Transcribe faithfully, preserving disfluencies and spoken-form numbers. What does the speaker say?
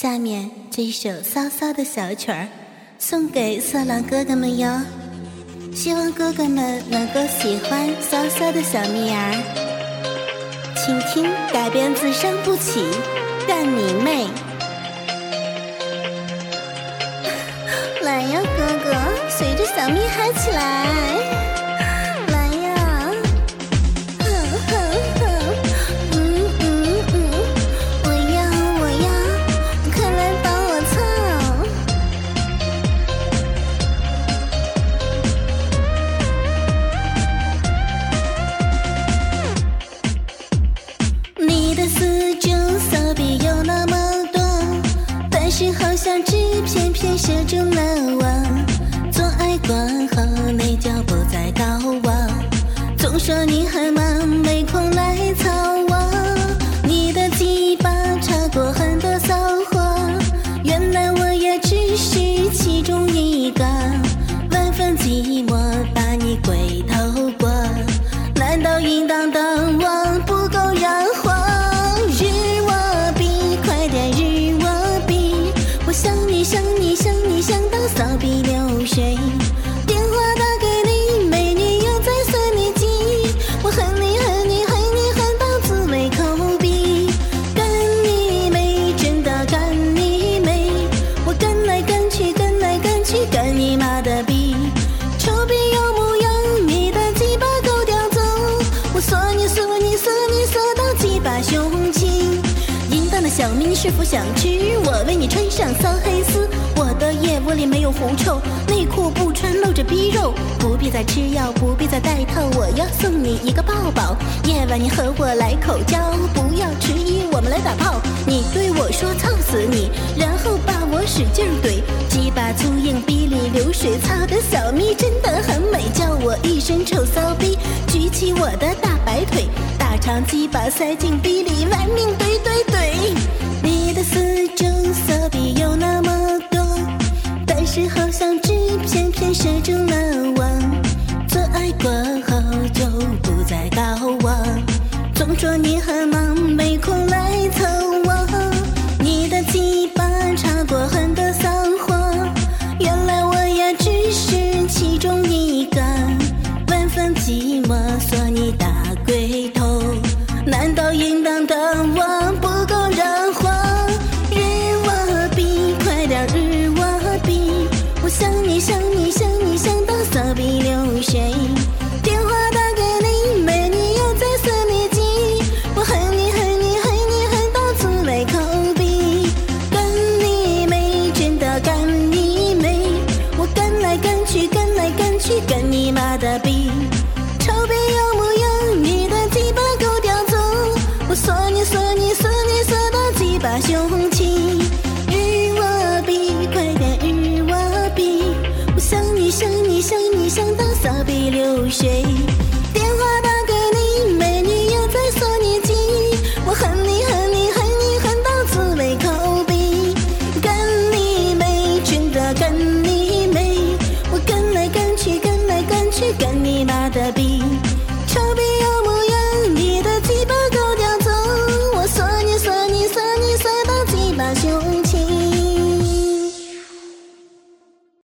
下面这首骚骚的小曲儿送给色狼哥哥们哟，希望哥哥们能够喜欢骚骚的小蜜儿。请听改编自伤不起，干你妹！来呀哥哥，随着小蜜嗨起来！来呀！哼哼哼，嗯嗯嗯，我要我要，快来帮我操！你的四周骚逼有那么多，但是好像只偏偏射中了我。做爱过后内就不再搞我，总说你很忙没空来操我。你的鸡巴插过很多骚货，原来我也只是其中一个。万分寂寞把你鬼头过，难道应当的我不够让活？日我比，快点日我比，我想你想你想你想到骚逼流水。电话打给你，美女又在算你计，我恨你恨你恨你恨到滋味口鼻。干你妹，真的干你妹，我干来干去干来干去干你妈的逼。臭逼有模样，你的鸡巴狗叼走，我锁你锁你锁你锁到鸡巴胸襟。淫荡的小蜜你是否想吃？我为你穿上骚黑丝，我的腋窝里没有狐臭，内裤不穿露着逼肉，不必再吃药不必再戴套，我要送你一个抱抱。夜晚你和我来口交，不要迟疑我们来打炮。你对我说操死你，然后把我使劲怼，鸡巴粗硬逼里流水，操的小蜜真的很美，叫我一身臭骚逼，举起我的大白腿，大长鸡巴塞进逼里，玩命怼怼怼。你的四周骚逼有那么多，但是好像只偏偏射中了我。做爱过后就不再搞我，总说你很忙没空来凑我。你的鸡巴插过很多骚货，原来我也只是其中一个。万分寂寞锁你大龟头，难道应当的我不够让活？日我比，快点日我比，我想你想你想你想到骚逼流水。电话打给你，美女又在算你计，我恨你恨你恨你恨到滋味口鼻。干你妹，真的干你妹，我干来干去干来干去干你妈的逼。臭逼有模样，你的鸡巴狗叼走，我锁你锁你锁你锁到鸡巴胸襟。日我比，快点日我比，我想你想你想你想到骚逼流水。电话打给你，美女又在说你计，我恨你恨你恨你恨到滋味口鼻。干你妹，真的干你妹，我干来干去干来干去干你妈的逼。臭逼有模